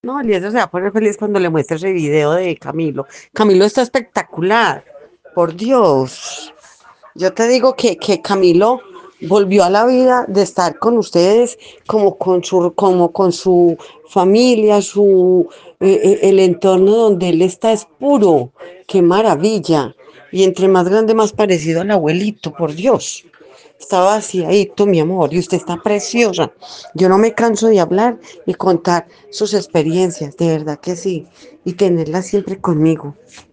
No, Eliezer se va a poner feliz cuando le muestre ese video de Camilo. Camilo está espectacular, por Dios. Yo te digo que Camilo volvió a la vida de estar con ustedes como con su familia, el entorno donde él está es puro. Qué maravilla. Y entre más grande, más parecido al abuelito, por Dios. Está vaciadito, mi amor, y usted está preciosa. Yo no me canso de hablar y contar sus experiencias, de verdad que sí, y tenerla siempre conmigo.